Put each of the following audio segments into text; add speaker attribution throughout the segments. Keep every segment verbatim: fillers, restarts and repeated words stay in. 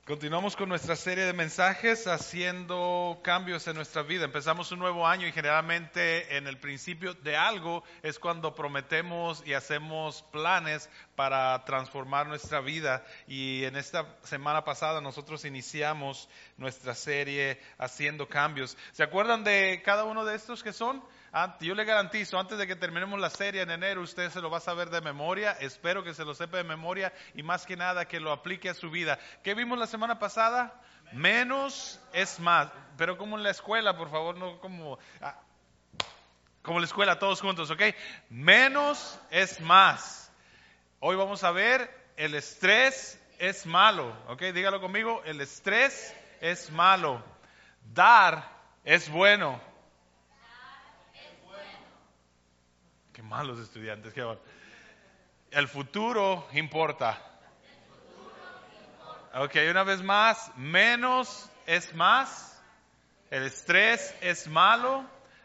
Speaker 1: Continuamos con nuestra serie de mensajes haciendo cambios en nuestra vida. Empezamos un nuevo año y generalmente en el principio de algo es cuando prometemos y hacemos planes para transformar nuestra vida. Y en esta semana pasada nosotros iniciamos nuestra serie haciendo cambios. ¿Se acuerdan de cada uno de estos que son? Yo le garantizo, antes de que terminemos la serie en enero, usted se lo va a saber de memoria. Espero que se lo sepa de memoria y más que nada que lo aplique a su vida. ¿Qué vimos la semana pasada? Menos es más. Pero como en la escuela, por favor, no como... Ah, como en la escuela, todos juntos, ¿ok? Menos es más. Hoy vamos a ver, el estrés es malo, ¿ok? Dígalo conmigo, el estrés es malo. Dar es bueno. Qué malos estudiantes, qué mal. El futuro importa. Ok, una vez más, menos es más. El estrés es malo.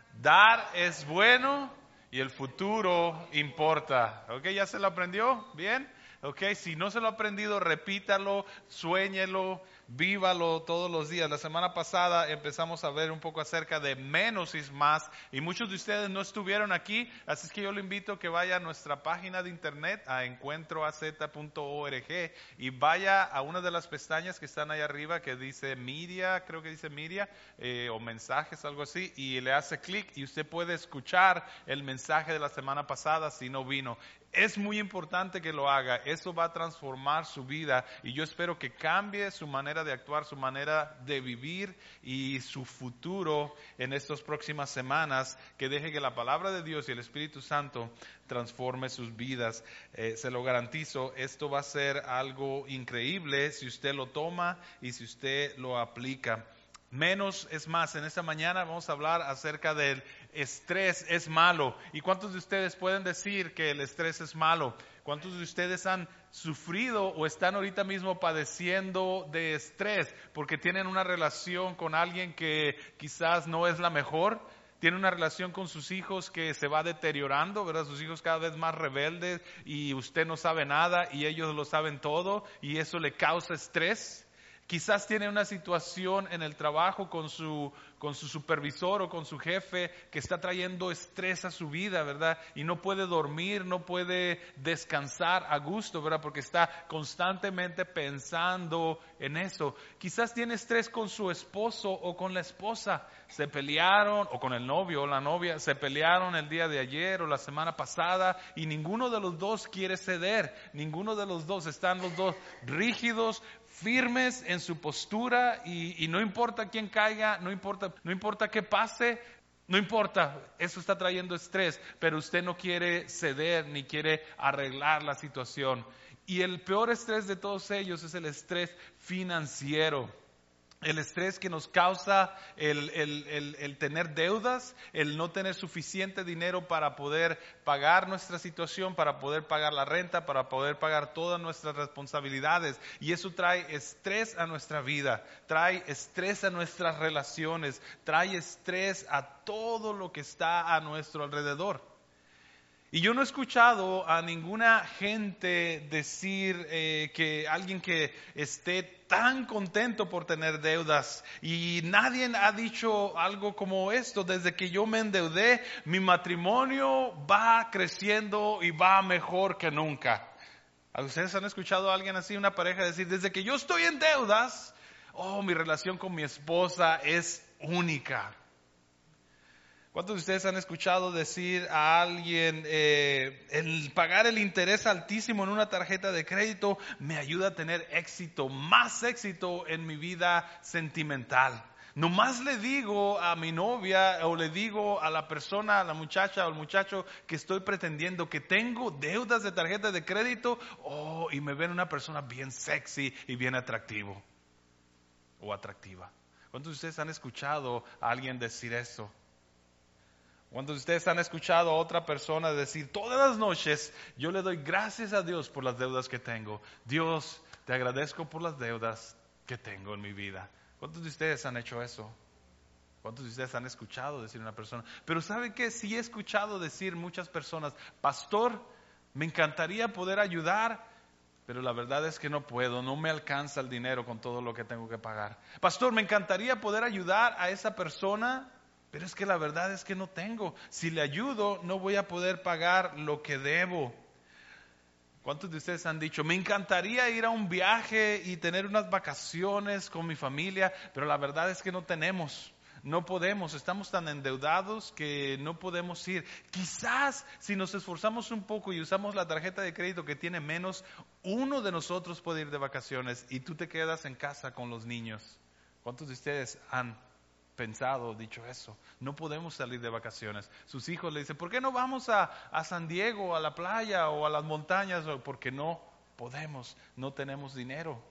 Speaker 1: Dar es bueno. Y el futuro importa. Ok, ¿ya se lo aprendió? ¿Bien? Ok, si no se lo ha aprendido, repítalo, suéñelo, vívalo todos los días. La semana pasada empezamos a ver un poco acerca de menos es más y muchos de ustedes no estuvieron aquí, así es que yo le invito a que vaya a nuestra página de internet a encuentro a z punto org y vaya a una de las pestañas que están ahí arriba que dice media, creo que dice media eh, o mensajes, algo así, y le hace clic y usted puede escuchar el mensaje de la semana pasada si no vino. Es muy importante que lo haga, eso va a transformar su vida y yo espero que cambie su manera de actuar, su manera de vivir y su futuro en estas próximas semanas, que deje que la palabra de Dios y el Espíritu Santo transforme sus vidas. Eh, se lo garantizo, esto va a ser algo increíble si usted lo toma y si usted lo aplica. Menos es más. En esta mañana vamos a hablar acerca del estrés es malo. ¿Y cuántos de ustedes pueden decir que el estrés es malo? ¿Cuántos de ustedes han sufrido o están ahorita mismo padeciendo de estrés porque tienen una relación con alguien que quizás no es la mejor? Tiene una relación con sus hijos que se va deteriorando, ¿verdad? Sus hijos cada vez más rebeldes y usted no sabe nada y ellos lo saben todo y eso le causa estrés. Quizás tiene una situación en el trabajo con su, con su supervisor o con su jefe que está trayendo estrés a su vida, ¿verdad? Y no puede dormir, no puede descansar a gusto, ¿verdad? Porque está constantemente pensando en eso. Quizás tiene estrés con su esposo o con la esposa. Se pelearon, o con el novio o la novia, se pelearon el día de ayer o la semana pasada y ninguno de los dos quiere ceder. Ninguno de los dos, están los dos rígidos, firmes en su postura y, y no importa quién caiga, no importa, no importa qué pase, no importa, eso está trayendo estrés, pero usted no quiere ceder ni quiere arreglar la situación. Y el peor estrés de todos ellos es el estrés financiero. El estrés que nos causa el, el, el, el tener deudas, el no tener suficiente dinero para poder pagar nuestra situación, para poder pagar la renta, para poder pagar todas nuestras responsabilidades. Y eso trae estrés a nuestra vida, trae estrés a nuestras relaciones, trae estrés a todo lo que está a nuestro alrededor. Y yo no he escuchado a ninguna gente decir eh, que alguien que esté tan contento por tener deudas. Y nadie ha dicho algo como esto. Desde que yo me endeudé, mi matrimonio va creciendo y va mejor que nunca. ¿Ustedes han escuchado a alguien así, una pareja, decir, desde que yo estoy en deudas, oh, mi relación con mi esposa es única? ¿Cuántos de ustedes han escuchado decir a alguien, eh, el pagar el interés altísimo en una tarjeta de crédito me ayuda a tener éxito, más éxito en mi vida sentimental? Nomás le digo a mi novia o le digo a la persona, a la muchacha o al muchacho que estoy pretendiendo que tengo deudas de tarjeta de crédito, oh, y me ven una persona bien sexy y bien atractivo o atractiva. ¿Cuántos de ustedes han escuchado a alguien decir eso? ¿Cuántos de ustedes han escuchado a otra persona decir, todas las noches yo le doy gracias a Dios por las deudas que tengo? Dios, te agradezco por las deudas que tengo en mi vida. ¿Cuántos de ustedes han hecho eso? ¿Cuántos de ustedes han escuchado decir a una persona? Pero ¿sabe qué? Sí he escuchado decir muchas personas, pastor, me encantaría poder ayudar pero la verdad es que no puedo, no me alcanza el dinero con todo lo que tengo que pagar. Pastor, me encantaría poder ayudar a esa persona, pero es que la verdad es que no tengo. Si le ayudo, no voy a poder pagar lo que debo. ¿Cuántos de ustedes han dicho, me encantaría ir a un viaje y tener unas vacaciones con mi familia, pero la verdad es que no tenemos? No podemos, estamos tan endeudados que no podemos ir. Quizás si nos esforzamos un poco y usamos la tarjeta de crédito que tiene menos, uno de nosotros puede ir de vacaciones y tú te quedas en casa con los niños. ¿Cuántos de ustedes han pensado, dicho eso? No podemos salir de vacaciones. Sus hijos le dicen, ¿por qué no vamos a, a San Diego, a la playa o a las montañas? Porque no podemos, no tenemos dinero.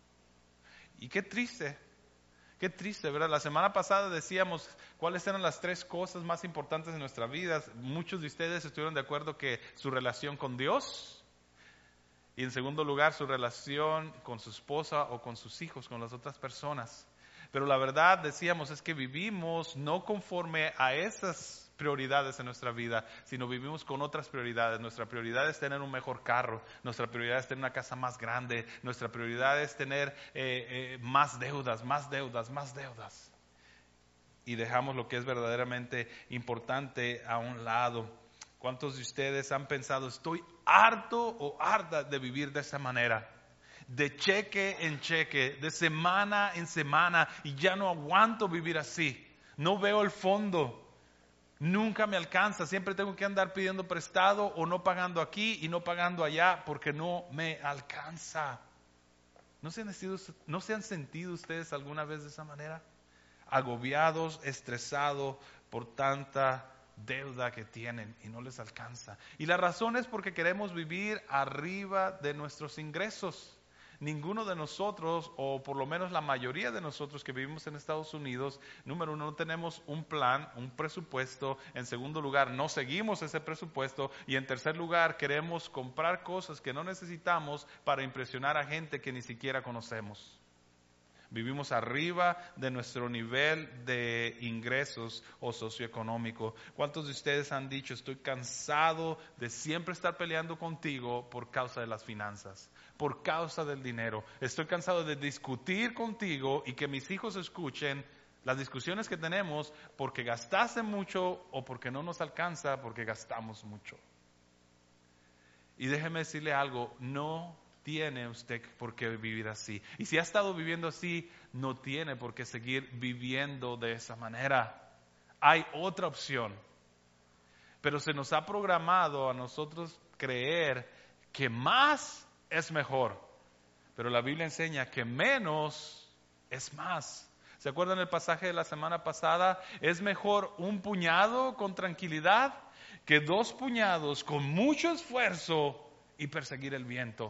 Speaker 1: Y qué triste. Qué triste, ¿verdad? La semana pasada decíamos cuáles eran las tres cosas más importantes de nuestra vida. Muchos de ustedes estuvieron de acuerdo que su relación con Dios y en segundo lugar su relación con su esposa o con sus hijos, con las otras personas. Pero la verdad, decíamos, es que vivimos no conforme a esas prioridades en nuestra vida, sino vivimos con otras prioridades. Nuestra prioridad es tener un mejor carro, nuestra prioridad es tener una casa más grande, nuestra prioridad es tener eh, eh, más deudas, más deudas, más deudas. Y dejamos lo que es verdaderamente importante a un lado. ¿Cuántos de ustedes han pensado, estoy harto o harta de vivir de esa manera? De cheque en cheque, de semana en semana, y ya no aguanto vivir así. No veo el fondo. Nunca me alcanza, siempre tengo que andar pidiendo prestado o no pagando aquí y no pagando allá porque no me alcanza. ¿No se han sentido, no se han sentido ustedes alguna vez de esa manera? Agobiados, estresados por tanta deuda que tienen y no les alcanza. Y la razón es porque queremos vivir arriba de nuestros ingresos. Ninguno de nosotros, o por lo menos la mayoría de nosotros que vivimos en Estados Unidos, número uno, no tenemos un plan, un presupuesto. En segundo lugar, no seguimos ese presupuesto. Y en tercer lugar, queremos comprar cosas que no necesitamos para impresionar a gente que ni siquiera conocemos. Vivimos arriba de nuestro nivel de ingresos o socioeconómico. ¿Cuántos de ustedes han dicho, estoy cansado de siempre estar peleando contigo por causa de las finanzas, por causa del dinero? Estoy cansado de discutir contigo y que mis hijos escuchen las discusiones que tenemos porque gastaste mucho o porque no nos alcanza porque gastamos mucho. Y déjeme decirle algo, no tiene usted por qué vivir así. Y si ha estado viviendo así, no tiene por qué seguir viviendo de esa manera. Hay otra opción. Pero se nos ha programado a nosotros creer que más es mejor. Pero la Biblia enseña que menos es más. ¿Se acuerdan el pasaje de la semana pasada? Es mejor un puñado con tranquilidad que dos puñados con mucho esfuerzo y perseguir el viento.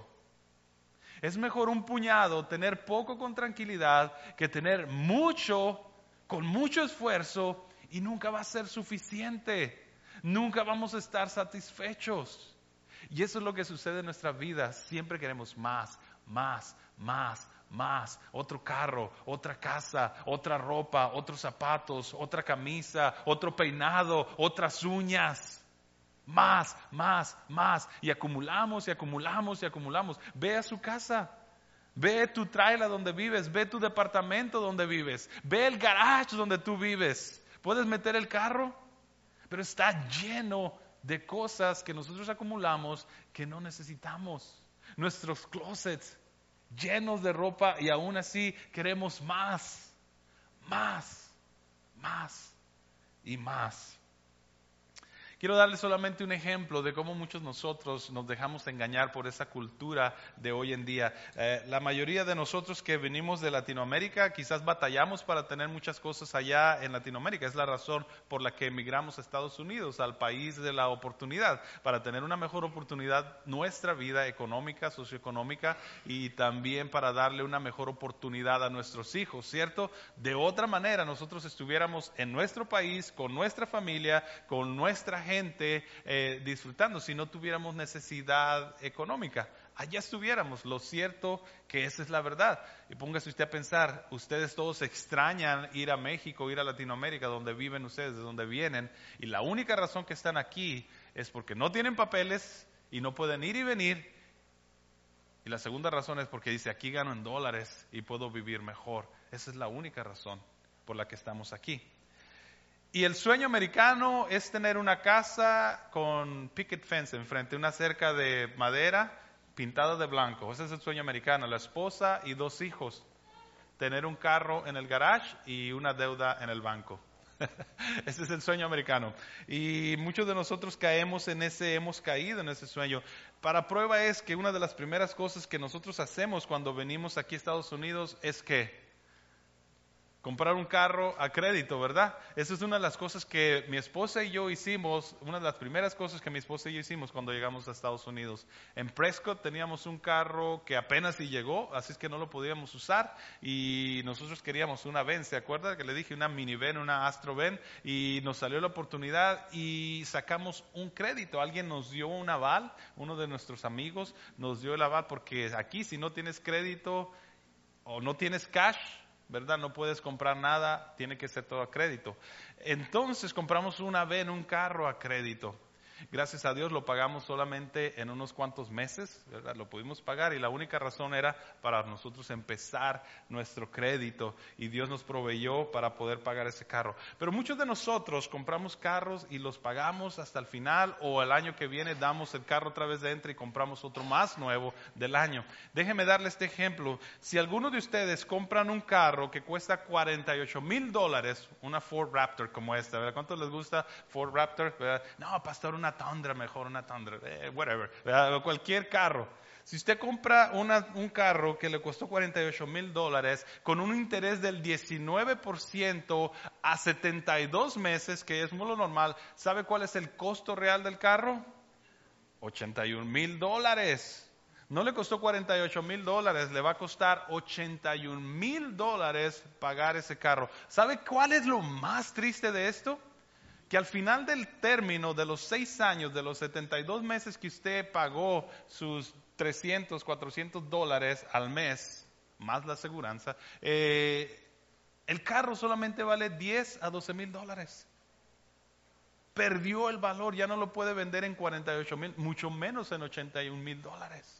Speaker 1: Es mejor un puñado, tener poco con tranquilidad, que tener mucho con mucho esfuerzo y nunca va a ser suficiente. Nunca vamos a estar satisfechos. Y eso es lo que sucede en nuestra vida. Siempre queremos más, más, más, más. Otro carro, otra casa, otra ropa, otros zapatos, otra camisa, otro peinado, otras uñas. Más, más, más. Y acumulamos y acumulamos y acumulamos. Ve a su casa. Ve tu trailer donde vives. Ve tu departamento donde vives. Ve el garage donde tú vives. ¿Puedes meter el carro? Pero está lleno de cosas que nosotros acumulamos que no necesitamos. Nuestros closets llenos de ropa y aún así queremos más, más, más y más. Quiero darles solamente un ejemplo de cómo muchos de nosotros nos dejamos engañar por esa cultura de hoy en día. Eh, la mayoría de nosotros que venimos de Latinoamérica quizás batallamos para tener muchas cosas allá en Latinoamérica. Es la razón por la que emigramos a Estados Unidos, al país de la oportunidad, para tener una mejor oportunidad nuestra vida económica, socioeconómica, y también para darle una mejor oportunidad a nuestros hijos, ¿cierto? De otra manera, nosotros estuviéramos en nuestro país, con nuestra familia, con nuestra gente eh, disfrutando si no tuviéramos necesidad económica. Allá estuviéramos. Lo cierto que esa es la verdad. Y póngase usted a pensar, ustedes todos extrañan ir a México, ir a Latinoamérica, donde viven ustedes, de donde vienen, y la única razón que están aquí es porque no tienen papeles y no pueden ir y venir, Y la segunda razón es porque dice, aquí gano en dólares y puedo vivir mejor. Esa es la única razón por la que estamos aquí. Y el sueño americano es tener una casa con picket fence enfrente, una cerca de madera pintada de blanco. Ese es el sueño americano, la esposa y dos hijos. Tener un carro en el garage y una deuda en el banco. Ese es el sueño americano. Y muchos de nosotros caemos en ese, hemos caído en ese sueño. Para prueba es que una de las primeras cosas que nosotros hacemos cuando venimos aquí a Estados Unidos es que comprar un carro a crédito, ¿verdad? Esa es una de las cosas que mi esposa y yo hicimos, una de las primeras cosas que mi esposa y yo hicimos cuando llegamos a Estados Unidos. En Prescott teníamos un carro que apenas si llegó, así es que no lo podíamos usar y nosotros queríamos una van, ¿se acuerda? Que le dije una minivan, una Astro van y nos salió la oportunidad y sacamos un crédito. Alguien nos dio un aval, uno de nuestros amigos nos dio el aval porque aquí si no tienes crédito o no tienes cash, ¿verdad? No puedes comprar nada, tiene que ser todo a crédito. Entonces compramos una van, un carro a crédito. Gracias a Dios lo pagamos solamente en unos cuantos meses, ¿verdad? Lo pudimos pagar y la única razón era para nosotros empezar nuestro crédito y Dios nos proveyó para poder pagar ese carro. Pero muchos de nosotros compramos carros y los pagamos hasta el final o el año que viene damos el carro otra vez dentro y compramos otro más nuevo del año. Déjenme darle este ejemplo. Si alguno de ustedes compran un carro que cuesta cuarenta y ocho mil dólares, una Ford Raptor como esta, ¿verdad? ¿Cuántos les gusta Ford Raptor? ¿Verdad? No, pastor, una Una Tundra mejor, una Tundra, eh, whatever, ¿verdad? Cualquier carro. Si usted compra una, un carro que le costó cuarenta y ocho mil dólares con un interés del diecinueve por ciento a setenta y dos meses, que es muy lo normal, ¿sabe cuál es el costo real del carro? ochenta y un mil dólares. No le costó cuarenta y ocho mil dólares, le va a costar ochenta y un mil dólares pagar ese carro. ¿Sabe cuál es lo más triste de esto? Que al final del término de los seis años, de los setenta y dos meses que usted pagó sus trescientos, cuatrocientos dólares al mes, más la aseguranza, eh, el carro solamente vale diez a doce mil dólares. Perdió el valor, ya no lo puede vender en cuarenta y ocho mil, mucho menos en ochenta y un mil dólares.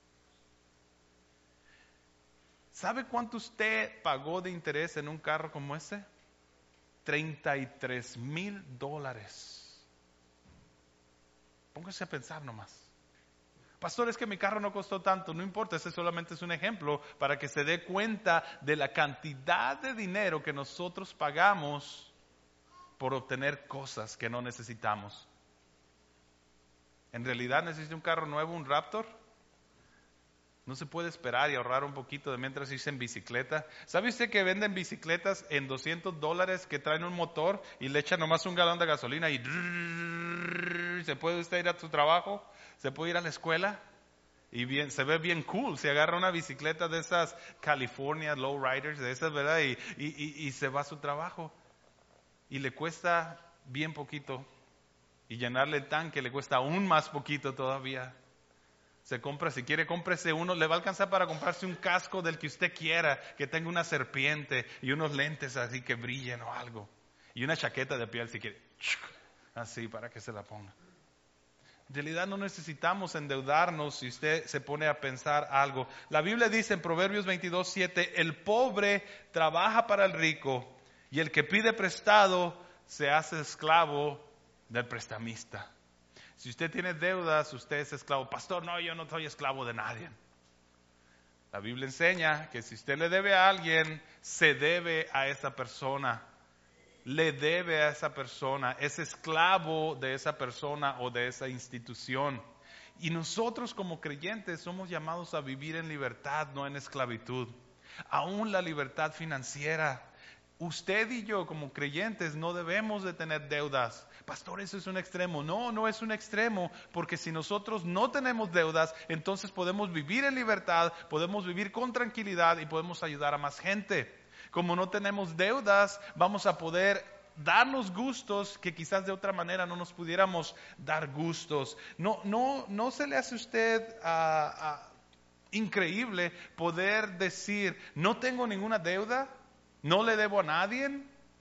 Speaker 1: ¿Sabe cuánto usted pagó de interés en un carro como ese? treinta y tres mil dólares. Póngase a pensar nomás. Pastor, es que mi carro no costó tanto. No importa, ese solamente es un ejemplo para que se dé cuenta de la cantidad de dinero que nosotros pagamos por obtener cosas que no necesitamos. ¿En realidad necesita un carro nuevo, un Raptor? No se puede esperar y ahorrar un poquito de mientras irse en bicicleta. ¿Sabe usted que venden bicicletas en doscientos dólares que traen un motor y le echan nomás un galón de gasolina y se puede usted ir a su trabajo? ¿Se puede ir a la escuela? Y bien, se ve bien cool. Se agarra una bicicleta de esas California Lowriders, de esas, ¿verdad? Y, y, y, y se va a su trabajo. Y le cuesta bien poquito. Y llenarle el tanque le cuesta aún más poquito todavía. Se compra, si quiere, cómprese uno, le va a alcanzar para comprarse un casco del que usted quiera, que tenga una serpiente y unos lentes así que brillen o algo. Y una chaqueta de piel si quiere, así para que se la ponga. En realidad no necesitamos endeudarnos si usted se pone a pensar algo. La Biblia dice en Proverbios veintidós, siete, el pobre trabaja para el rico y el que pide prestado se hace esclavo del prestamista. Si usted tiene deudas, usted es esclavo. Pastor, no, yo no soy esclavo de nadie. La Biblia enseña que si usted le debe a alguien, se debe a esa persona. Le debe a esa persona. Es esclavo de esa persona o de esa institución. Y nosotros como creyentes somos llamados a vivir en libertad, no en esclavitud. Aún la libertad financiera. Usted y yo como creyentes no debemos de tener deudas. Pastor, eso es un extremo. No, no es un extremo, porque si nosotros no tenemos deudas, entonces podemos vivir en libertad, podemos vivir con tranquilidad y podemos ayudar a más gente. Como no tenemos deudas, vamos a poder darnos gustos que quizás de otra manera no nos pudiéramos dar gustos. No, no, no se le hace a usted uh, uh, increíble poder decir, no tengo ninguna deuda, no le debo a nadie.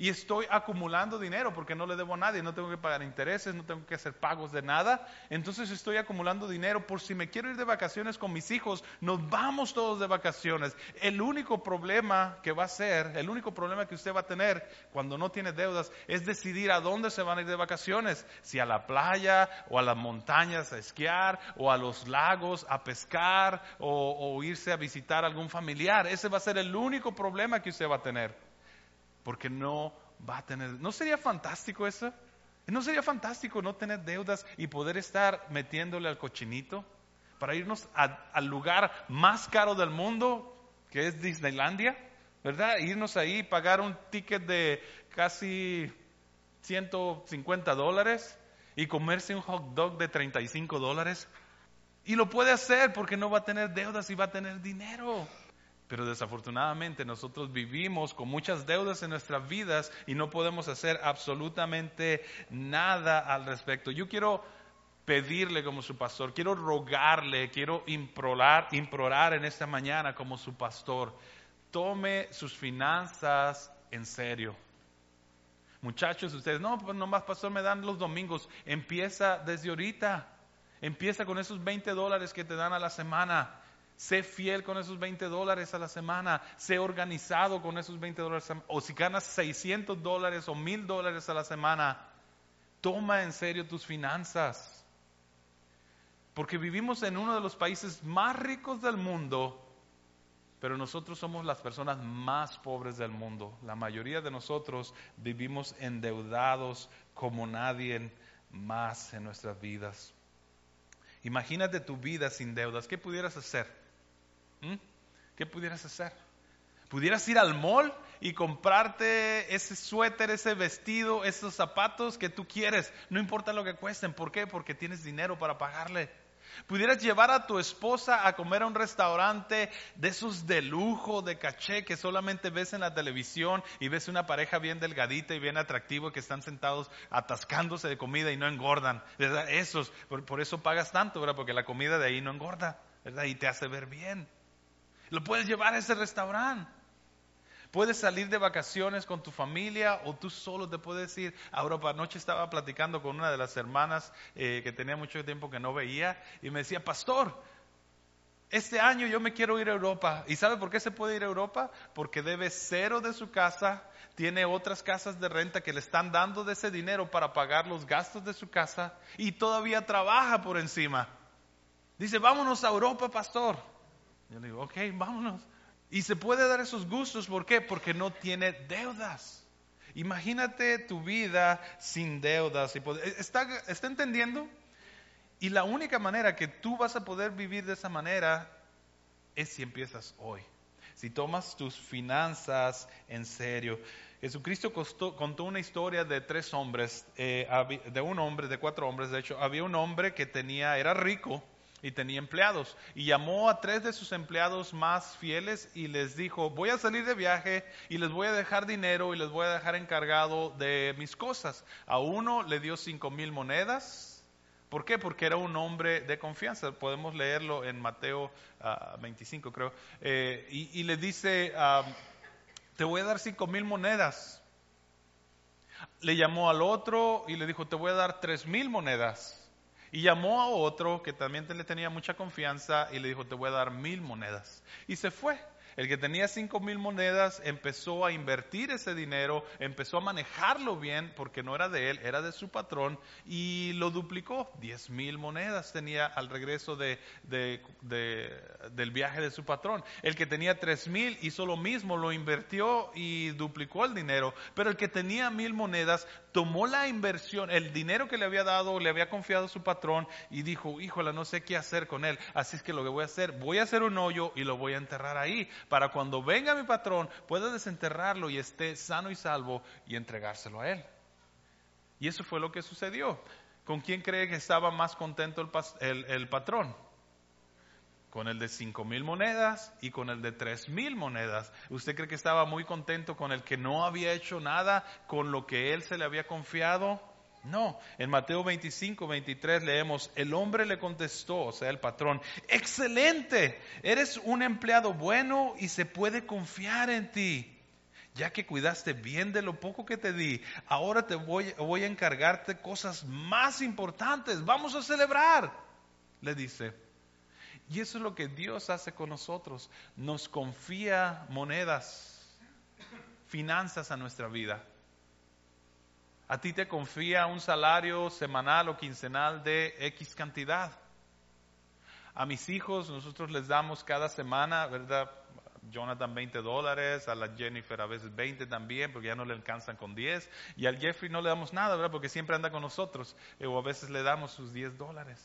Speaker 1: y estoy acumulando dinero porque no le debo a nadie, no tengo que pagar intereses, no tengo que hacer pagos de nada. Entonces estoy acumulando dinero por si me quiero ir de vacaciones con mis hijos, nos vamos todos de vacaciones. El único problema que va a ser, el único problema que usted va a tener cuando no tiene deudas es decidir a dónde se van a ir de vacaciones, si a la playa o a las montañas a esquiar o a los lagos a pescar o, o irse a visitar a algún familiar. Ese va a ser el único problema que usted va a tener. Porque no va a tener... ¿No sería fantástico eso? ¿No sería fantástico no tener deudas y poder estar metiéndole al cochinito para irnos a, al lugar más caro del mundo, que es Disneylandia, ¿verdad? Irnos ahí y pagar un ticket de casi ciento cincuenta dólares y comerse un hot dog de treinta y cinco dólares. Y lo puede hacer porque no va a tener deudas y va a tener dinero. Pero desafortunadamente nosotros vivimos con muchas deudas en nuestras vidas y no podemos hacer absolutamente nada al respecto. Yo quiero pedirle como su pastor, quiero rogarle, quiero implorar, implorar en esta mañana como su pastor, tome sus finanzas en serio. Muchachos, ustedes, no, pues nomás pastor me dan los domingos. Empieza desde ahorita, empieza con esos veinte dólares que te dan a la semana. Sé fiel con esos veinte dólares a la semana. Sé organizado con esos veinte dólares. O si ganas seiscientos dólares o mil dólares a la semana, toma en serio tus finanzas. Porque vivimos en uno de los países más ricos del mundo, pero nosotros somos las personas más pobres del mundo. La mayoría de nosotros vivimos endeudados como nadie más en nuestras vidas. Imagínate tu vida sin deudas. ¿Qué pudieras hacer? ¿Mm? ¿Qué pudieras hacer? ¿Pudieras ir al mall y comprarte ese suéter, ese vestido, esos zapatos que tú quieres? No importa lo que cuesten. ¿Por qué? Porque tienes dinero para pagarle. ¿Pudieras llevar a tu esposa a comer a un restaurante de esos de lujo, de caché, que solamente ves en la televisión y ves una pareja bien delgadita y bien atractiva que están sentados atascándose de comida y no engordan, ¿verdad? Esos, por, por eso pagas tanto, ¿verdad? Porque la comida de ahí no engorda, ¿verdad? Y te hace ver bien. Lo puedes llevar a ese restaurante. Puedes salir de vacaciones con tu familia o tú solo te puedes ir a Europa. Anoche estaba platicando con una de las hermanas eh, que tenía mucho tiempo que no veía y me decía, pastor, este año yo me quiero ir a Europa. ¿Y sabe por qué se puede ir a Europa? Porque debe cero de su casa, tiene otras casas de renta que le están dando de ese dinero para pagar los gastos de su casa y todavía trabaja por encima. Dice, vámonos a Europa, pastor. Yo le digo, ok, vámonos. Y se puede dar esos gustos, ¿por qué? Porque no tiene deudas. Imagínate tu vida sin deudas. ¿Está, está entendiendo? Y la única manera que tú vas a poder vivir de esa manera es si empiezas hoy. Si tomas tus finanzas en serio. Jesucristo costó, contó una historia de tres hombres, eh, de un hombre, de cuatro hombres. De hecho, había un hombre que tenía, era rico. Y tenía empleados, y llamó a tres de sus empleados más fieles y les dijo, voy a salir de viaje y les voy a dejar dinero y les voy a dejar encargado de mis cosas. A uno le dio cinco mil monedas. ¿Por qué? Porque era un hombre de confianza. Podemos leerlo en Mateo uh, veinticinco, creo. Eh, y, y le dice, uh, te voy a dar cinco mil monedas. Le llamó al otro y le dijo, te voy a dar tres mil monedas. Y llamó a otro que también le tenía mucha confianza y le dijo, te voy a dar mil monedas. Y se fue. El que tenía cinco mil monedas empezó a invertir ese dinero, empezó a manejarlo bien porque no era de él, era de su patrón y lo duplicó. Diez mil monedas tenía al regreso de, de, de, del viaje de su patrón. El que tenía tres mil hizo lo mismo, lo invirtió y duplicó el dinero. Pero el que tenía mil monedas tomó la inversión, el dinero que le había dado, le había confiado a su patrón y dijo, híjole, no sé qué hacer con él. Así es que lo que voy a hacer, voy a hacer un hoyo y lo voy a enterrar ahí. Para cuando venga mi patrón, pueda desenterrarlo y esté sano y salvo y entregárselo a él. Y eso fue lo que sucedió. ¿Con quién cree que estaba más contento el, el, el patrón? Con el de cinco mil monedas y con el de tres mil monedas. ¿Usted cree que estaba muy contento con el que no había hecho nada con lo que él se le había confiado? No, en Mateo veinticinco, veintitrés leemos, el hombre le contestó, o sea el patrón, excelente, eres un empleado bueno y se puede confiar en ti. Ya que cuidaste bien de lo poco que te di, ahora te voy, voy a encargarte cosas más importantes. Vamos a celebrar, le dice. Y eso es lo que Dios hace con nosotros. Nos confía monedas, finanzas a nuestra vida. A ti te confía un salario semanal o quincenal de X cantidad. A mis hijos nosotros les damos cada semana, ¿verdad? Jonathan veinte dólares, a la Jennifer a veces veinte también, porque ya no le alcanzan con diez. Y al Jeffrey no le damos nada, ¿verdad? Porque siempre anda con nosotros. O a veces le damos sus diez dólares.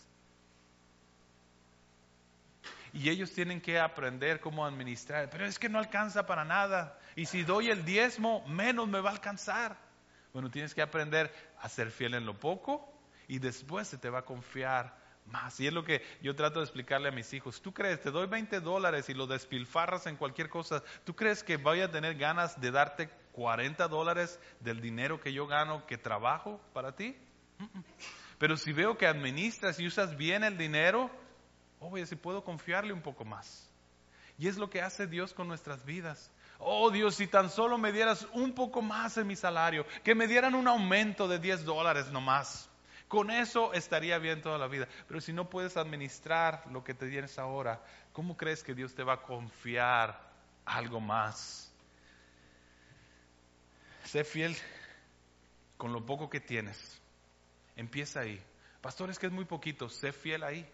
Speaker 1: Y ellos tienen que aprender cómo administrar. Pero es que no alcanza para nada. Y si doy el diezmo, menos me va a alcanzar. Bueno, tienes que aprender a ser fiel en lo poco y después se te va a confiar más. Y es lo que yo trato de explicarle a mis hijos. ¿Tú crees, te doy veinte dólares y lo despilfarras en cualquier cosa? ¿Tú crees que voy a tener ganas de darte cuarenta dólares del dinero que yo gano, que trabajo para ti? Uh-uh. Pero si veo que administras y usas bien el dinero, oye, si puedo confiarle un poco más. Y es lo que hace Dios con nuestras vidas. Oh Dios, si tan solo me dieras un poco más en mi salario, que me dieran un aumento de diez dólares nomás. Con eso estaría bien toda la vida. Pero si no puedes administrar lo que te tienes ahora, ¿cómo crees que Dios te va a confiar algo más? Sé fiel con lo poco que tienes. Empieza ahí. Pastor, es que es muy poquito. Sé fiel ahí.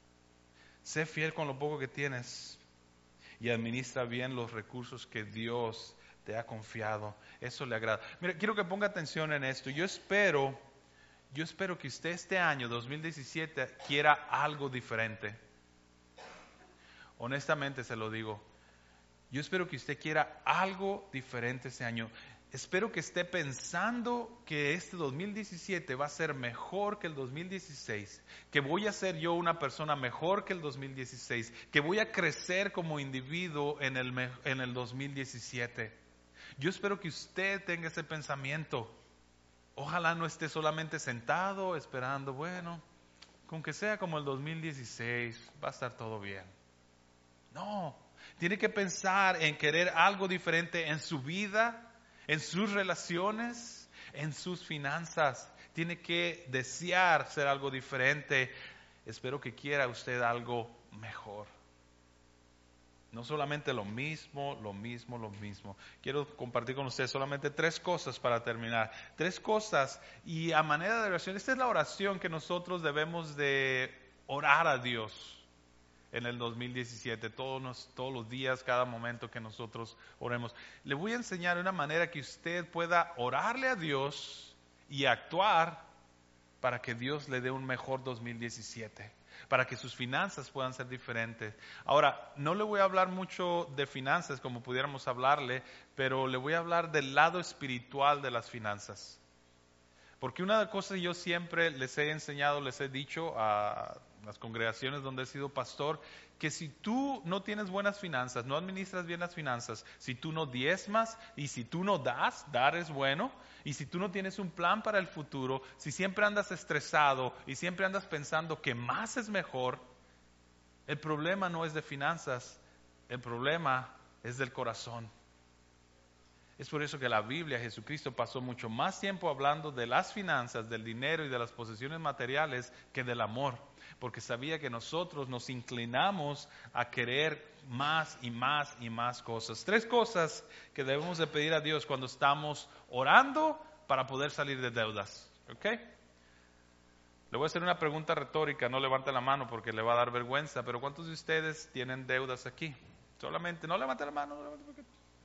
Speaker 1: Sé fiel con lo poco que tienes y administra bien los recursos que Dios te ha confiado. Eso le agrada. Mira, quiero que ponga atención en esto. Yo espero, yo espero que usted este año, dos mil diecisiete, quiera algo diferente. Honestamente se lo digo. Yo espero que usted quiera algo diferente este año. Espero que esté pensando que este dos mil diecisiete va a ser mejor que el dos mil dieciséis, que voy a ser yo una persona mejor que el dos mil dieciséis, que voy a crecer como individuo en el, en el dos mil diecisiete. Yo espero que usted tenga ese pensamiento. Ojalá no esté solamente sentado esperando, bueno, con que sea como el dos mil dieciséis, va a estar todo bien. No, tiene que pensar en querer algo diferente en su vida, en sus relaciones, en sus finanzas. Tiene que desear ser algo diferente. Espero que quiera usted algo mejor. No solamente lo mismo, lo mismo, lo mismo. Quiero compartir con usted solamente tres cosas para terminar. Tres cosas y a manera de oración. Esta es la oración que nosotros debemos de orar a Dios en el dos mil diecisiete, todos, nos, todos los días, cada momento que nosotros oremos. Le voy a enseñar una manera que usted pueda orarle a Dios y actuar para que Dios le dé un mejor dos mil diecisiete, para que sus finanzas puedan ser diferentes. Ahora, no le voy a hablar mucho de finanzas como pudiéramos hablarle, pero le voy a hablar del lado espiritual de las finanzas. Porque una de las cosas que yo siempre les he enseñado, les he dicho a las congregaciones donde he sido pastor, que si tú no tienes buenas finanzas, no administras bien las finanzas, si tú no diezmas y si tú no das, dar es bueno, y si tú no tienes un plan para el futuro, si siempre andas estresado y siempre andas pensando que más es mejor, el problema no es de finanzas, el problema es del corazón. Es por eso que la Biblia, Jesucristo pasó mucho más tiempo hablando de las finanzas, del dinero y de las posesiones materiales que del amor, porque sabía que nosotros nos inclinamos a querer más y más y más cosas. Tres cosas que debemos de pedir a Dios cuando estamos orando para poder salir de deudas. ¿Ok? Le voy a hacer una pregunta retórica, no levante la mano porque le va a dar vergüenza, pero ¿cuántos de ustedes tienen deudas aquí? Solamente, no levante la mano, no levante porque...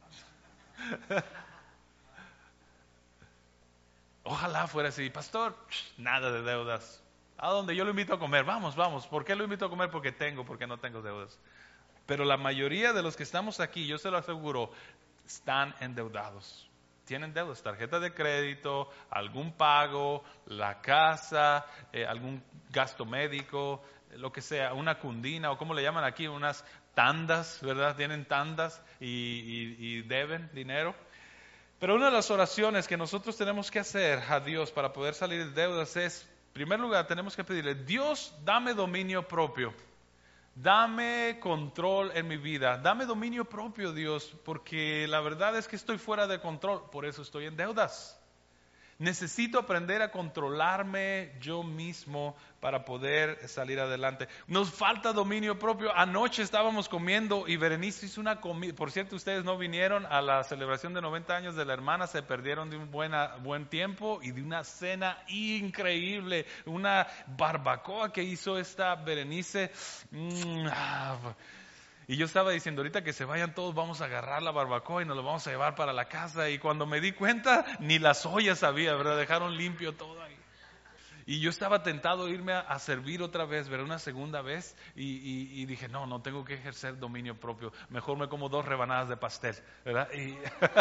Speaker 1: Ojalá fuera así, pastor, nada de deudas. ¿A dónde? Yo lo invito a comer, vamos, vamos. ¿Por qué lo invito a comer? Porque tengo, porque no tengo deudas. Pero la mayoría de los que estamos aquí, yo se lo aseguro, están endeudados. Tienen deudas, tarjeta de crédito, algún pago, la casa, eh, algún gasto médico, lo que sea, una cundina o como le llaman aquí, unas tandas, ¿verdad? Tienen tandas y, y, y deben dinero. Pero una de las oraciones que nosotros tenemos que hacer a Dios para poder salir de deudas es, en primer lugar, tenemos que pedirle, Dios, dame dominio propio. Dame control en mi vida, dame dominio propio, Dios, porque la verdad es que estoy fuera de control, por eso estoy en deudas. Necesito aprender a controlarme yo mismo para poder salir adelante. Nos falta dominio propio. Anoche estábamos comiendo y Berenice hizo una comida. Por cierto, ustedes no vinieron a la celebración de noventa años de la hermana, se perdieron de un buena, buen tiempo y de una cena increíble. Una barbacoa que hizo esta Berenice. Mm, ah, Y yo estaba diciendo, ahorita que se vayan todos, vamos a agarrar la barbacoa y nos lo vamos a llevar para la casa. Y cuando me di cuenta, ni las ollas había, ¿verdad? Dejaron limpio todo ahí. Y yo estaba tentado a irme a, a servir otra vez, ¿verdad? Una segunda vez. Y, y, y dije, no, no tengo que ejercer dominio propio. Mejor me como dos rebanadas de pastel, ¿verdad? Y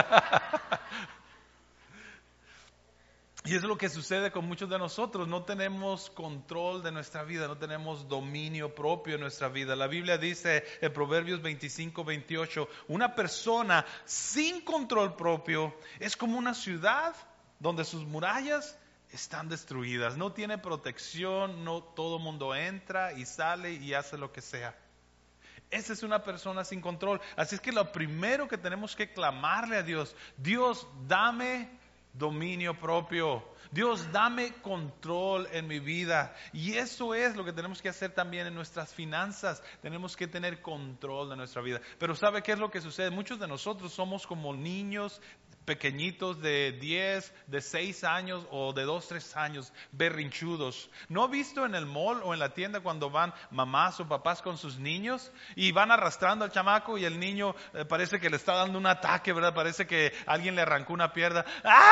Speaker 1: Y es lo que sucede con muchos de nosotros, no tenemos control de nuestra vida, no tenemos dominio propio en nuestra vida. La Biblia dice en Proverbios veinticinco, veintiocho, una persona sin control propio es como una ciudad donde sus murallas están destruidas, no tiene protección, no todo el mundo entra y sale y hace lo que sea. Esa es una persona sin control. Así es que lo primero que tenemos que clamarle a Dios, Dios, dame dominio propio. Dios, dame control en mi vida. Y eso es lo que tenemos que hacer también en nuestras finanzas. Tenemos que tener control de nuestra vida. Pero ¿sabe qué es lo que sucede? Muchos de nosotros somos como niños pequeñitos de diez, de seis años o de dos, tres años, berrinchudos. ¿No ha visto en el mall o en la tienda cuando van mamás o papás con sus niños y van arrastrando al chamaco y el niño eh, parece que le está dando un ataque, ¿verdad? Parece que alguien le arrancó una pierna.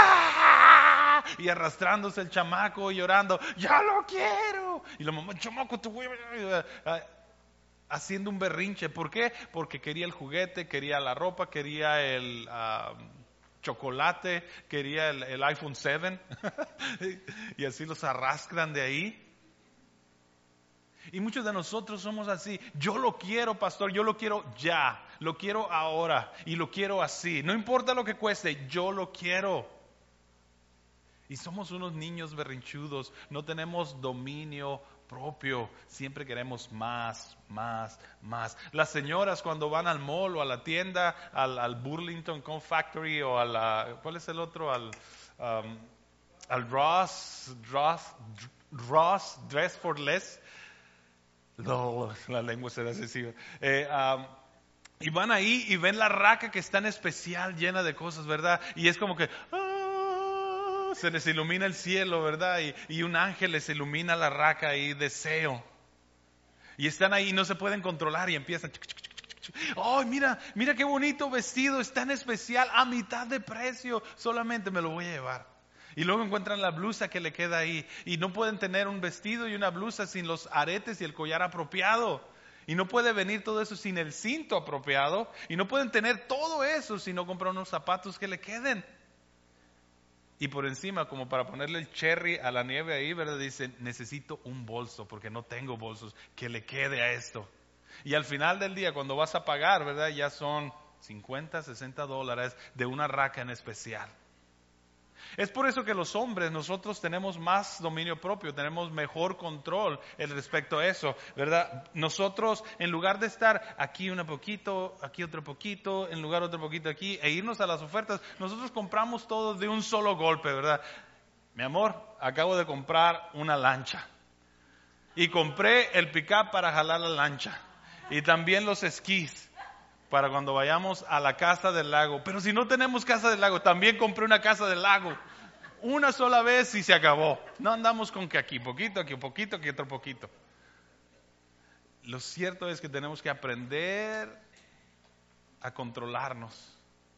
Speaker 1: ¡Ah! Y arrastrándose el chamaco y llorando, ¡ya lo quiero! Y la mamá, chamaco, te voy a... haciendo un berrinche. ¿Por qué? Porque quería el juguete, quería la ropa, quería el... Uh, chocolate, quería el, el iPhone siete y así los arrastran de ahí. Y muchos de nosotros somos así. Yo lo quiero, pastor, yo lo quiero ya, lo quiero ahora y lo quiero así. No importa lo que cueste, yo lo quiero. Y somos unos niños berrinchudos, no tenemos dominio propio, siempre queremos más, más, más. Las señoras cuando van al mall o a la tienda, al, al Burlington Coat Factory o a la, ¿cuál es el otro? Al, um, al Ross, Ross, Ross, Dress for Less. No, la lengua se da excesiva. Eh, um, y van ahí y ven la raca que está en especial, llena de cosas, ¿verdad? Y es como que... ¡ah! Se les ilumina el cielo, ¿verdad? Y, y un ángel les ilumina la raca y deseo. Y están ahí y no se pueden controlar y empiezan. ¡Oh, mira, mira qué bonito vestido! Es tan especial, a mitad de precio. Solamente me lo voy a llevar. Y luego encuentran la blusa que le queda ahí. Y no pueden tener un vestido y una blusa sin los aretes y el collar apropiado. Y no puede venir todo eso sin el cinto apropiado. Y no pueden tener todo eso si no compran unos zapatos que le queden. Y por encima, como para ponerle el cherry a la nieve ahí, ¿verdad? Dice, necesito un bolso porque no tengo bolsos que le quede a esto. Y al final del día, cuando vas a pagar, ¿verdad? Ya son cincuenta, sesenta dólares de una raca en especial. Es por eso que los hombres, nosotros tenemos más dominio propio, tenemos mejor control respecto a eso, ¿verdad? Nosotros, en lugar de estar aquí un poquito, aquí otro poquito, en lugar otro poquito aquí, e irnos a las ofertas, nosotros compramos todo de un solo golpe, ¿verdad? Mi amor, acabo de comprar una lancha. Y compré el pick-up para jalar la lancha. Y también los esquís para cuando vayamos a la casa del lago. Pero si no tenemos casa del lago, también compré una casa del lago. Una sola vez y se acabó. No andamos con que aquí poquito, aquí poquito, aquí otro poquito. Lo cierto es que tenemos que aprender a controlarnos.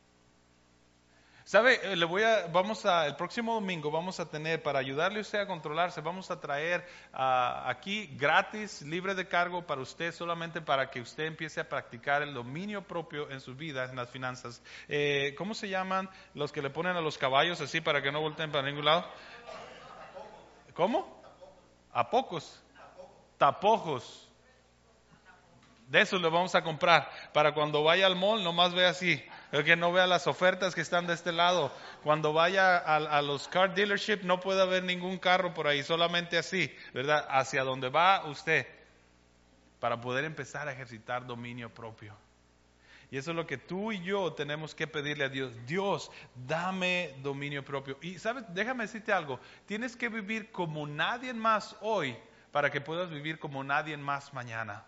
Speaker 1: ¿Sabe? Le voy a, vamos a, el próximo domingo vamos a tener, para ayudarle a usted a controlarse, vamos a traer uh, aquí gratis, libre de cargo para usted, solamente para que usted empiece a practicar el dominio propio en su vida, en las finanzas. Eh, ¿Cómo se llaman los que le ponen a los caballos así para que no volteen para ningún lado? ¿Cómo? ¿A pocos? Tapojos. De esos le vamos a comprar, para cuando vaya al mall, nomás vea así. El que no vea las ofertas que están de este lado. Cuando vaya a, a los car dealership no puede haber ningún carro por ahí, solamente así, ¿verdad? Hacia donde va usted. para poder empezar a ejercitar dominio propio. Y eso es lo que tú y yo tenemos que pedirle a Dios. Dios, dame dominio propio. Y sabes, déjame decirte algo. Tienes que vivir como nadie más hoy para que puedas vivir como nadie más mañana.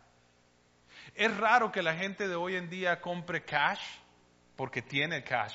Speaker 1: Es raro que la gente de hoy en día compre cash porque tiene cash.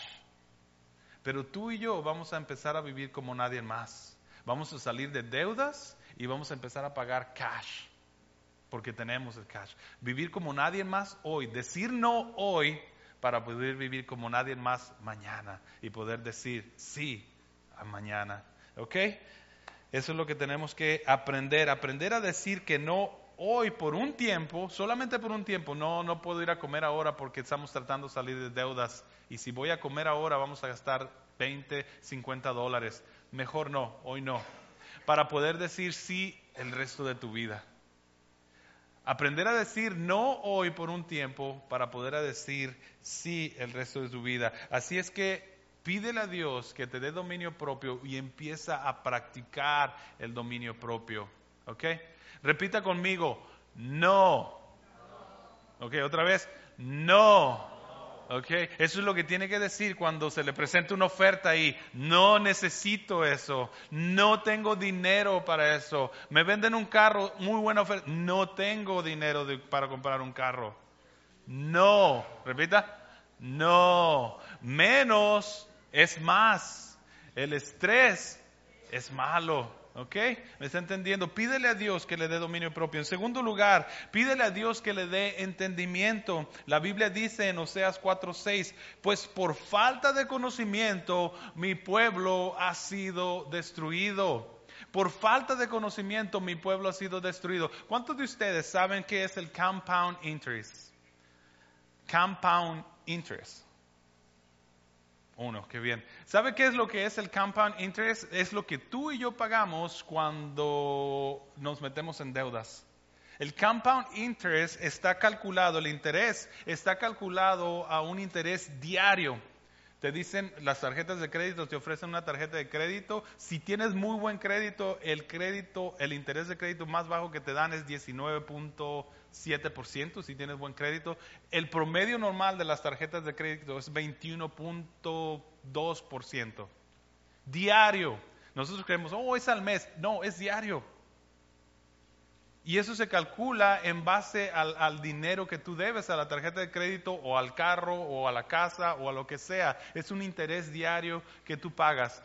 Speaker 1: Pero tú y yo vamos a empezar a vivir como nadie más. Vamos a salir de deudas y vamos a empezar a pagar cash. Porque tenemos el cash. Vivir como nadie más hoy. Decir no hoy para poder vivir como nadie más mañana. Y poder decir sí a mañana. ¿Ok? Eso es lo que tenemos que aprender. Aprender a decir que no hoy por un tiempo. Solamente por un tiempo. No, no puedo ir a comer ahora porque estamos tratando de salir de deudas. Y si voy a comer ahora vamos a gastar veinte, cincuenta dólares. Mejor no, hoy no. Para poder decir sí el resto de tu vida. Aprender a decir no hoy por un tiempo para poder decir sí el resto de tu vida. Así es que pídele a Dios que te dé dominio propio y empieza a practicar el dominio propio. ¿Ok? Repita conmigo, no. ¿Ok? Otra vez, no. ¿Ok? Eso es lo que tiene que decir cuando se le presenta una oferta ahí. No necesito eso. No tengo dinero para eso. Me venden un carro, muy buena oferta. No tengo dinero de, para comprar un carro. No. Repita. No. Menos es más. El estrés es malo. ¿Ok? ¿Me está entendiendo? Pídele a Dios que le dé dominio propio. En segundo lugar, pídele a Dios que le dé entendimiento. La Biblia dice en Oseas cuatro seis, pues por falta de conocimiento mi pueblo ha sido destruido. Por falta de conocimiento mi pueblo ha sido destruido. ¿Cuántos de ustedes saben qué es el compound interest? Compound interest. Uno, qué bien. ¿Sabe qué es lo que es el compound interest? Es lo que tú y yo pagamos cuando nos metemos en deudas. El compound interest está calculado, el interés está calculado a un interés diario. Te dicen, las tarjetas de crédito te ofrecen una tarjeta de crédito. Si tienes muy buen crédito, el crédito, el interés de crédito más bajo que te dan es diecinueve punto siete por ciento si tienes buen crédito. El promedio normal de las tarjetas de crédito es veintiuno punto dos por ciento. Diario. Nosotros creemos, oh, es al mes. No, es diario. Y eso se calcula en base al, al dinero que tú debes a la tarjeta de crédito o al carro o a la casa o a lo que sea. Es un interés diario que tú pagas.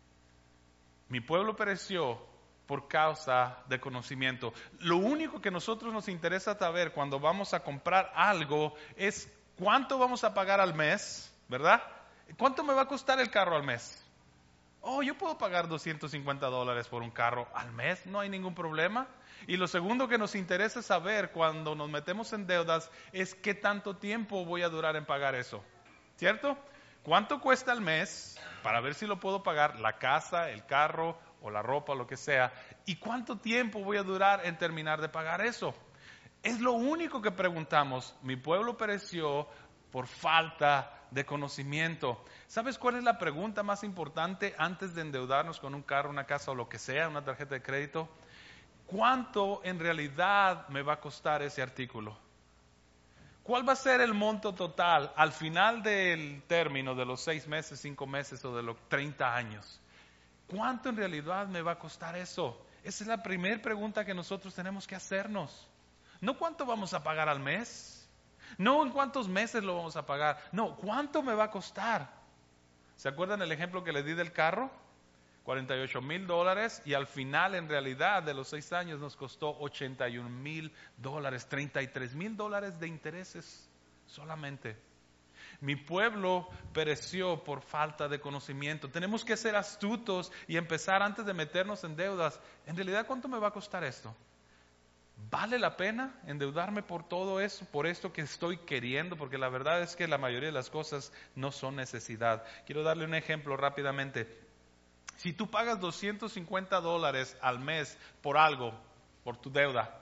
Speaker 1: Mi pueblo pereció por causa de conocimiento. Lo único que nosotros nos interesa saber cuando vamos a comprar algo es cuánto vamos a pagar al mes, ¿verdad? ¿Cuánto me va a costar el carro al mes? Oh, yo puedo pagar doscientos cincuenta dólares por un carro al mes, no hay ningún problema. Y lo segundo que nos interesa saber cuando nos metemos en deudas es qué tanto tiempo voy a durar en pagar eso, ¿cierto? ¿Cuánto cuesta al mes para ver si lo puedo pagar, la casa, el carro o la ropa, lo que sea? ¿Y cuánto tiempo voy a durar en terminar de pagar eso? Es lo único que preguntamos. Mi pueblo pereció por falta de conocimiento. ¿Sabes cuál es la pregunta más importante antes de endeudarnos con un carro, una casa o lo que sea, una tarjeta de crédito? ¿Cuánto en realidad me va a costar ese artículo? ¿Cuál va a ser el monto total al final del término de los seis meses, cinco meses o de los treinta años? ¿Cuánto en realidad me va a costar eso? Esa es la primera pregunta que nosotros tenemos que hacernos. No cuánto vamos a pagar al mes, no en cuántos meses lo vamos a pagar, no, ¿cuánto me va a costar? ¿Se acuerdan el ejemplo que les di del carro? cuarenta y ocho mil dólares y al final en realidad de los seis años nos costó ochenta y un mil dólares, treinta y tres mil dólares de intereses solamente. Mi pueblo pereció por falta de conocimiento. Tenemos que ser astutos y empezar antes de meternos en deudas. En realidad, ¿cuánto me va a costar esto? ¿Vale la pena endeudarme por todo eso, por esto que estoy queriendo? Porque la verdad es que la mayoría de las cosas no son necesidad. Quiero darle un ejemplo rápidamente. Si tú pagas doscientos cincuenta dólares al mes por algo, por tu deuda,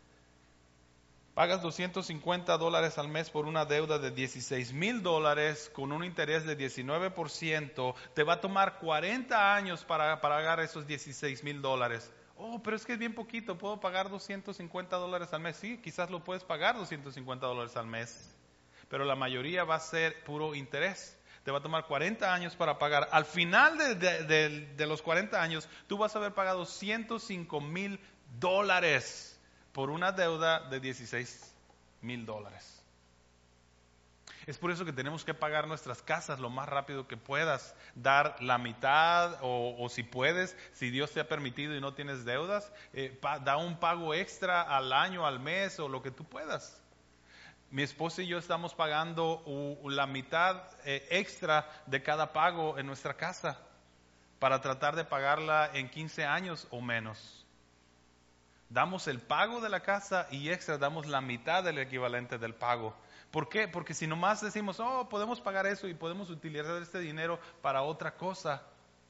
Speaker 1: pagas doscientos cincuenta dólares al mes por una deuda de dieciséis mil dólares con un interés de diecinueve por ciento, te va a tomar cuarenta años para pagar esos dieciséis mil dólares. Oh, pero es que es bien poquito, puedo pagar doscientos cincuenta dólares al mes. Sí, quizás lo puedes pagar doscientos cincuenta dólares al mes, pero la mayoría va a ser puro interés. Te va a tomar cuarenta años para pagar. Al final de, de, de, de los cuarenta años, tú vas a haber pagado ciento cinco mil dólares por una deuda de dieciséis mil dólares. Es por eso que tenemos que pagar nuestras casas lo más rápido que puedas, dar la mitad o, o si puedes, si Dios te ha permitido y no tienes deudas, eh, pa, da un pago extra al año, al mes o lo que tú puedas. Mi esposa y yo estamos pagando uh, la mitad eh, extra de cada pago en nuestra casa para tratar de pagarla en quince años o menos. Damos el pago de la casa y extra damos la mitad del equivalente del pago. ¿Por qué? Porque si nomás decimos, oh, podemos pagar eso y podemos utilizar este dinero para otra cosa,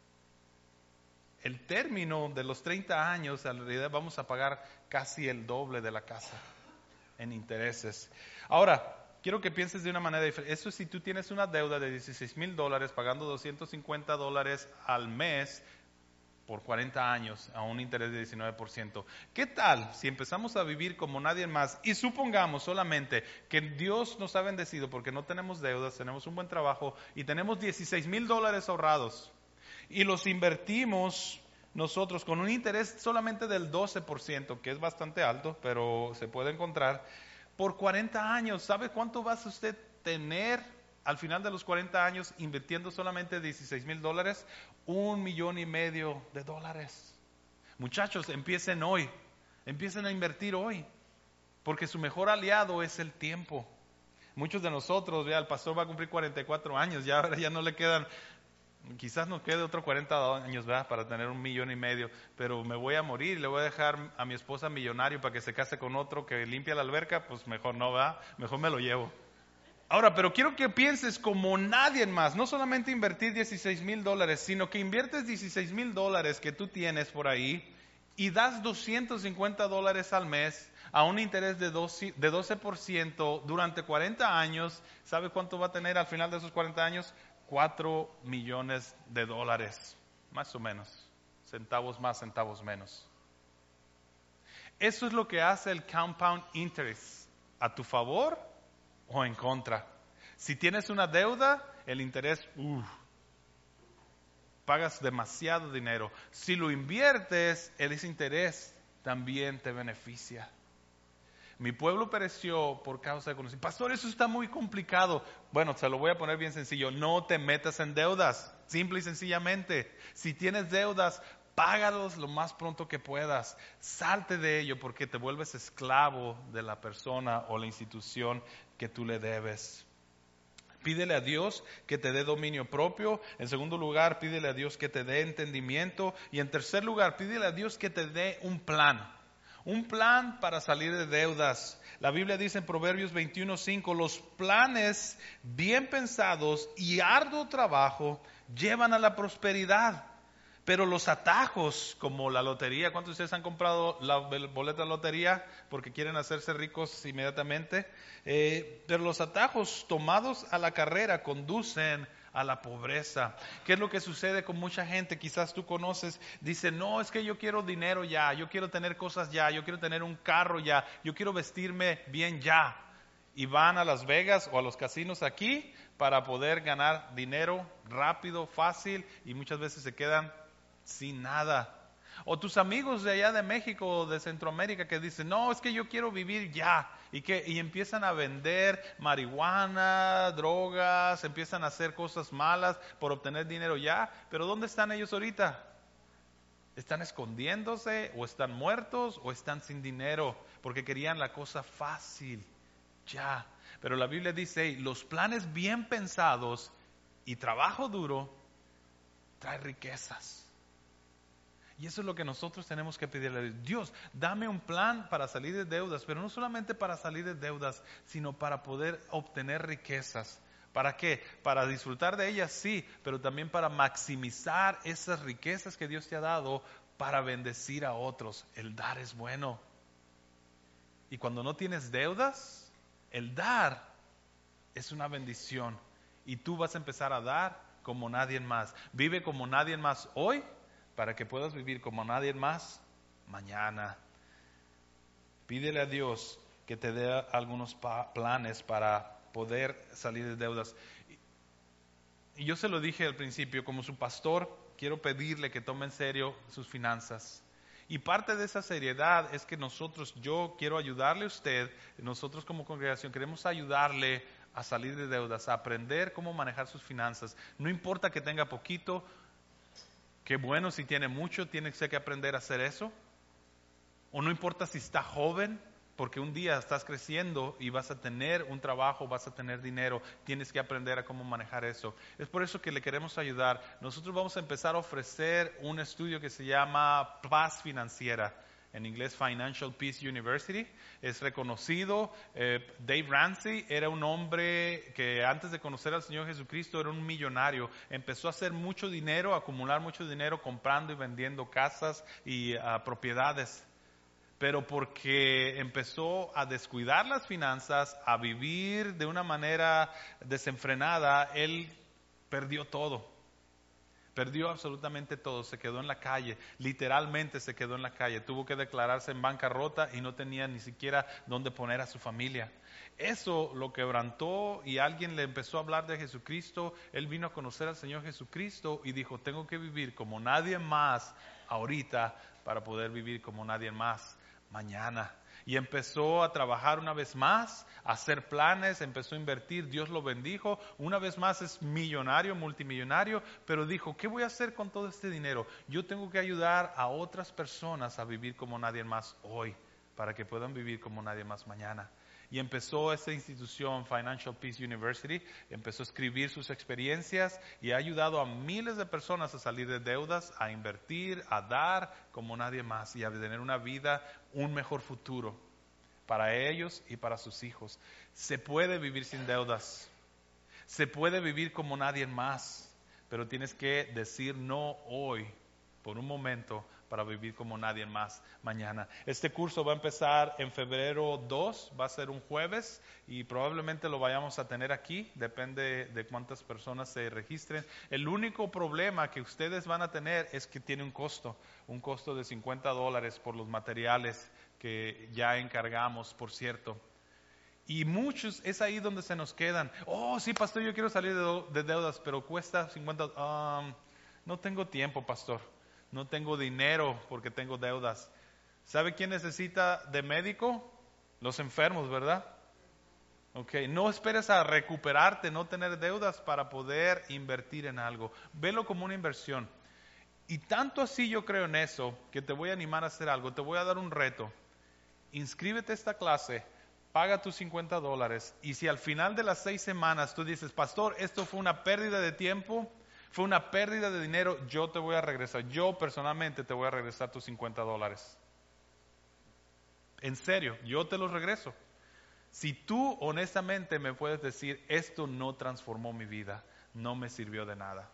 Speaker 1: el término de los treinta años, en realidad vamos a pagar casi el doble de la casa en intereses. Ahora, quiero que pienses de una manera diferente. Eso si tú tienes una deuda de dieciséis mil dólares, pagando doscientos cincuenta dólares al mes por cuarenta años a un interés de diecinueve por ciento. ¿Qué tal si empezamos a vivir como nadie más y supongamos solamente que Dios nos ha bendecido porque no tenemos deudas, tenemos un buen trabajo y tenemos dieciséis mil dólares ahorrados y los invertimos nosotros con un interés solamente del doce por ciento, que es bastante alto, pero se puede encontrar, por cuarenta años? ¿Sabe cuánto va a usted tener al final de los cuarenta años invirtiendo solamente dieciséis mil dólares? Un millón y medio de dólares. Muchachos, empiecen hoy, empiecen a invertir hoy, porque su mejor aliado es el tiempo. Muchos de nosotros, ya el pastor va a cumplir cuarenta y cuatro años, ya ahora ya no le quedan, quizás nos quede otro cuarenta años, ¿verdad?, para tener un millón y medio, pero me voy a morir, le voy a dejar a mi esposa millonario para que se case con otro que limpia la alberca, pues mejor no, ¿verdad? Mejor me lo llevo. Ahora, pero quiero que pienses como nadie más, no solamente invertir dieciséis mil dólares, sino que inviertes dieciséis mil dólares que tú tienes por ahí y das doscientos cincuenta dólares al mes a un interés de doce, de doce por ciento durante cuarenta años. ¿Sabe cuánto va a tener al final de esos cuarenta años? cuatro millones de dólares, más o menos, centavos más, centavos menos. Eso es lo que hace el compound interest, a tu favor o en contra. Si tienes una deuda, el interés, uff, pagas demasiado dinero. Si lo inviertes, ese interés también te beneficia. Mi pueblo pereció por causa de conocimiento. Pastor, eso está muy complicado. Bueno, se lo voy a poner bien sencillo. No te metas en deudas, simple y sencillamente. Si tienes deudas, págalos lo más pronto que puedas. Salte de ello porque te vuelves esclavo de la persona o la institución que tú le debes. Pídele a Dios que te dé dominio propio. En segundo lugar, pídele a Dios que te dé entendimiento. Y en tercer lugar, pídele a Dios que te dé un plan. Un plan para salir de deudas. La Biblia dice en Proverbios veintiuno cinco, los planes bien pensados y arduo trabajo llevan a la prosperidad. Pero los atajos, como la lotería, ¿cuántos de ustedes han comprado la boleta de lotería porque quieren hacerse ricos inmediatamente? Eh, pero los atajos tomados a la carrera conducen a la pobreza. ¿Qué es lo que sucede con mucha gente? Quizás tú conoces, dice, no, es que yo quiero dinero ya, yo quiero tener cosas ya, yo quiero tener un carro ya, yo quiero vestirme bien ya. Y van a Las Vegas o a los casinos aquí para poder ganar dinero rápido, fácil, y muchas veces se quedan sin nada. O tus amigos de allá de México o de Centroamérica que dicen, no, es que yo quiero vivir ya. Y, que, y empiezan a vender marihuana, drogas, empiezan a hacer cosas malas por obtener dinero ya. Pero ¿dónde están ellos ahorita? ¿Están escondiéndose o están muertos o están sin dinero? Porque querían la cosa fácil ya. Pero la Biblia dice, hey, los planes bien pensados y trabajo duro trae riquezas. Y eso es lo que nosotros tenemos que pedirle a Dios. Dios, dame un plan para salir de deudas, pero no solamente para salir de deudas, sino para poder obtener riquezas. ¿Para qué? Para disfrutar de ellas, sí, pero también para maximizar esas riquezas que Dios te ha dado para bendecir a otros. El dar es bueno. Y cuando no tienes deudas, el dar es una bendición. Y tú vas a empezar a dar como nadie más. Vive como nadie más hoy, para que puedas vivir como nadie más mañana. Pídele a Dios que te dé algunos pa- planes para poder salir de deudas. Y yo se lo dije al principio, como su pastor, quiero pedirle que tome en serio sus finanzas. Y parte de esa seriedad es que nosotros, yo quiero ayudarle a usted, nosotros como congregación queremos ayudarle a salir de deudas, a aprender cómo manejar sus finanzas. No importa que tenga poquito, qué bueno si tiene mucho, tiene que aprender a hacer eso. O no importa si está joven, porque un día estás creciendo y vas a tener un trabajo, vas a tener dinero, tienes que aprender a cómo manejar eso. Es por eso que le queremos ayudar. Nosotros vamos a empezar a ofrecer un estudio que se llama Paz Financiera, en inglés Financial Peace University. Es reconocido. Eh, Dave Ramsey era un hombre que antes de conocer al Señor Jesucristo era un millonario. Empezó a hacer mucho dinero, a acumular mucho dinero comprando y vendiendo casas y uh, propiedades. Pero porque empezó a descuidar las finanzas, a vivir de una manera desenfrenada, él perdió todo. Perdió absolutamente todo, se quedó en la calle, literalmente se quedó en la calle. Tuvo que declararse en bancarrota y no tenía ni siquiera dónde poner a su familia. Eso lo quebrantó y alguien le empezó a hablar de Jesucristo. Él vino a conocer al Señor Jesucristo y dijo, tengo que vivir como nadie más ahorita para poder vivir como nadie más mañana. Y empezó a trabajar una vez más, a hacer planes, empezó a invertir, Dios lo bendijo, una vez más es millonario, multimillonario, pero dijo, ¿qué voy a hacer con todo este dinero? Yo tengo que ayudar a otras personas a vivir como nadie más hoy, para que puedan vivir como nadie más mañana. Y empezó esta institución, Financial Peace University, empezó a escribir sus experiencias y ha ayudado a miles de personas a salir de deudas, a invertir, a dar como nadie más y a tener una vida, un mejor futuro para ellos y para sus hijos. Se puede vivir sin deudas, se puede vivir como nadie más, pero tienes que decir no hoy, por un momento, para vivir como nadie más mañana. Este curso va a empezar en febrero dos, va a ser un jueves y probablemente lo vayamos a tener aquí, depende de cuántas personas se registren. El único problema que ustedes van a tener es que tiene un costo, un costo de cincuenta dólares por los materiales que ya encargamos, por cierto. Y muchos, es ahí donde se nos quedan. Oh, sí, pastor, yo quiero salir de, de deudas, pero cuesta cincuenta. Um, no tengo tiempo, pastor. No tengo dinero porque tengo deudas. ¿Sabe quién necesita de médico? Los enfermos, ¿verdad? Okay. No esperes a recuperarte, no tener deudas para poder invertir en algo. Velo como una inversión. Y tanto así yo creo en eso, que te voy a animar a hacer algo. Te voy a dar un reto. Inscríbete a esta clase, paga tus cincuenta dólares. Y si al final de las seis semanas tú dices, pastor, esto fue una pérdida de tiempo, fue una pérdida de dinero, yo te voy a regresar. Yo personalmente te voy a regresar tus cincuenta dólares. En serio, yo te los regreso. Si tú honestamente me puedes decir, esto no transformó mi vida, no me sirvió de nada.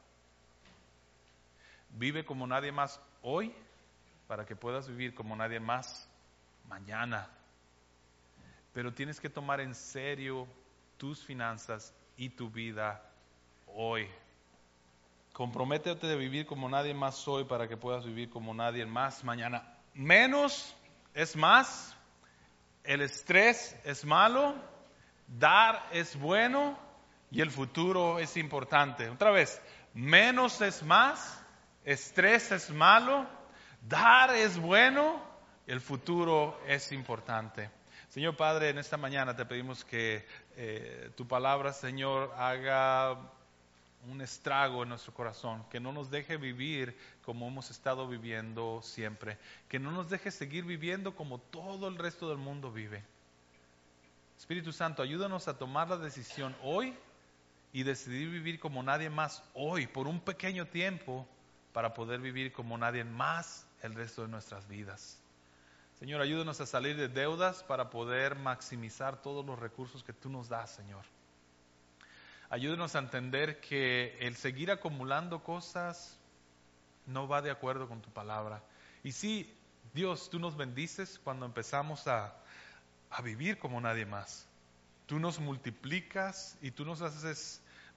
Speaker 1: Vive como nadie más hoy para que puedas vivir como nadie más mañana. Pero tienes que tomar en serio tus finanzas y tu vida hoy. Comprométete de vivir como nadie más hoy para que puedas vivir como nadie más mañana. Menos es más, el estrés es malo, dar es bueno y el futuro es importante. Otra vez, menos es más, estrés es malo, dar es bueno, el futuro es importante. Señor Padre, en esta mañana te pedimos que eh, tu palabra, Señor, haga un estrago en nuestro corazón, que no nos deje vivir como hemos estado viviendo siempre, que no nos deje seguir viviendo como todo el resto del mundo vive. Espíritu Santo, ayúdanos a tomar la decisión hoy y decidir vivir como nadie más hoy, por un pequeño tiempo, para poder vivir como nadie más el resto de nuestras vidas. Señor, ayúdanos a salir de deudas para poder maximizar todos los recursos que tú nos das, Señor. Ayúdenos a entender que el seguir acumulando cosas no va de acuerdo con tu palabra. Y sí, Dios, tú nos bendices cuando empezamos a, a vivir como nadie más. Tú nos multiplicas y tú nos haces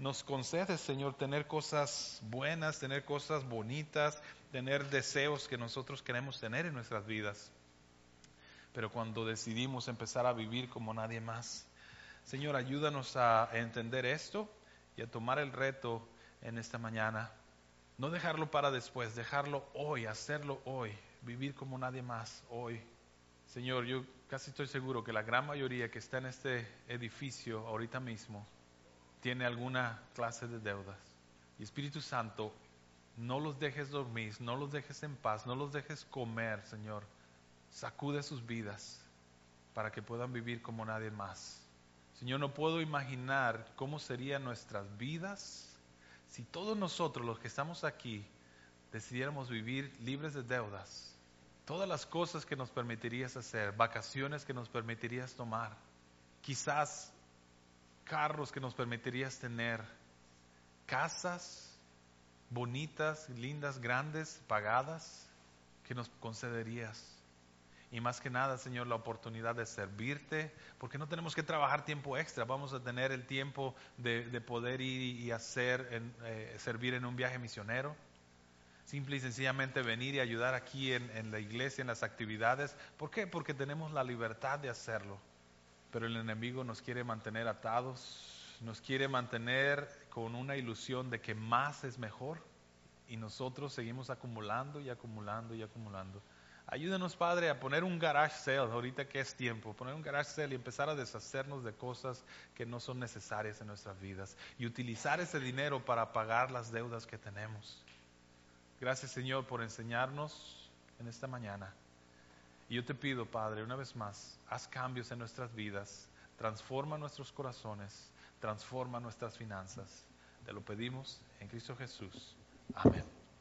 Speaker 1: nos concedes, Señor, tener cosas buenas, tener cosas bonitas, tener deseos que nosotros queremos tener en nuestras vidas. Pero cuando decidimos empezar a vivir como nadie más, Señor, ayúdanos a entender esto y a tomar el reto en esta mañana. No dejarlo para después, dejarlo hoy, hacerlo hoy, vivir como nadie más hoy. Señor, yo casi estoy seguro que la gran mayoría que está en este edificio ahorita mismo tiene alguna clase de deudas. Y Espíritu Santo, no los dejes dormir, no los dejes en paz, no los dejes comer, Señor. Sacude sus vidas para que puedan vivir como nadie más. Señor, no puedo imaginar cómo serían nuestras vidas si todos nosotros, los que estamos aquí, decidiéramos vivir libres de deudas. Todas las cosas que nos permitirías hacer, vacaciones que nos permitirías tomar, quizás carros que nos permitirías tener, casas bonitas, lindas, grandes, pagadas, que nos concederías. Y más que nada, Señor, la oportunidad de servirte, porque no tenemos que trabajar tiempo extra, vamos a tener el tiempo de, de poder ir y hacer, en, eh, servir en un viaje misionero. Simple y sencillamente venir y ayudar aquí en, en la iglesia, en las actividades. ¿Por qué? Porque tenemos la libertad de hacerlo. Pero el enemigo nos quiere mantener atados, nos quiere mantener con una ilusión de que más es mejor. Y nosotros seguimos acumulando y acumulando y acumulando. Ayúdanos, Padre, a poner un garage sale, ahorita que es tiempo, poner un garage sale y empezar a deshacernos de cosas que no son necesarias en nuestras vidas y utilizar ese dinero para pagar las deudas que tenemos. Gracias, Señor, por enseñarnos en esta mañana. Y yo te pido, Padre, una vez más, haz cambios en nuestras vidas, transforma nuestros corazones, transforma nuestras finanzas. Te lo pedimos en Cristo Jesús. Amén.